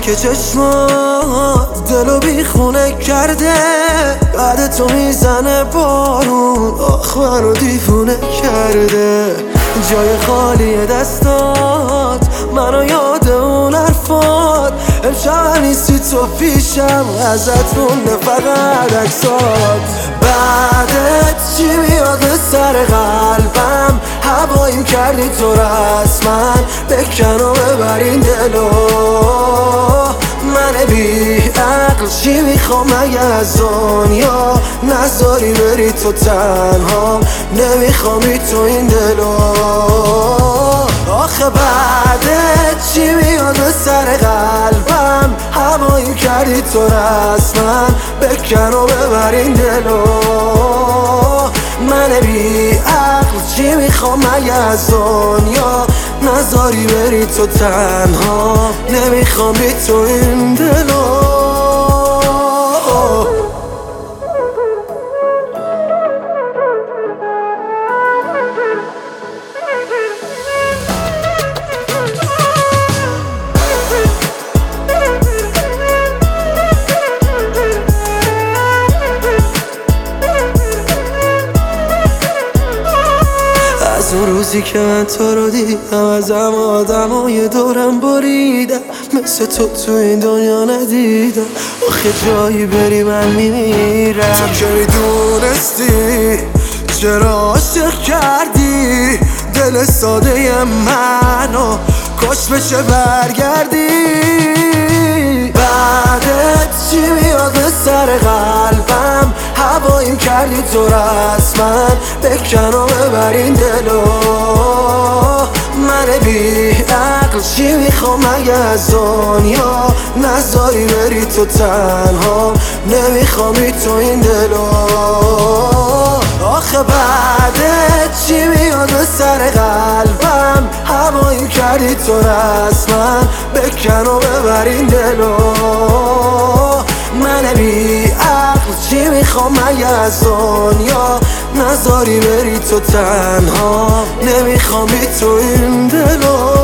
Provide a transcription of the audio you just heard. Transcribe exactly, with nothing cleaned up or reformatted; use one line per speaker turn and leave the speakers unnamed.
که چشمات دلو بیخونه کرده، بعد تو میزنه بارون آخ منو دیوونه کرده. جای خالی دستات منو یاد اون حرفات، امشب نیستی تو پیشم ازت مونده فقط عکسات. بعدت چی میاد سر قلبم، هواییم کردی تو رسما، بکن و ببر این دلو. من بی عقل چی میخوام مگه از دنیا، نذاری بری تو تنها، نمیخوامی تو این دلو. آخه بعدت چی میاد به سر قلبم، هوایی کردی تو رسما، بکن و ببر این دلو. من بی عقل چی میخوام مگه از دنیا، نذاری بری تو تنها، نمیخوام بی تو این دلو. از اون روزی که من تو رو دیدم، ازم آدمای دورم بریدم، مثل تو تو این دنیا ندیدم. آخه جایی بری من میمیرم. تو که میدونستی چرا عاشق کردی دل ساده منو، کاش بشه برگردی. بعدت چی میاد به سر قلبم، هواییم کردی تو رسما، بکن و ببر این دلو. من بی عقل چی میخوام مگه از دنیا، نذاری بری تو تنها، نمیخوامی تو این دلو. آخه بعدت چی میاد به سر قلبم، هوایی کردی تو رسما، بکن و ببر این دلو. من بی عقل چی میخوام مگه از دنیا، نذاری بری تو تنها، نمیخوام بی تو این دلو.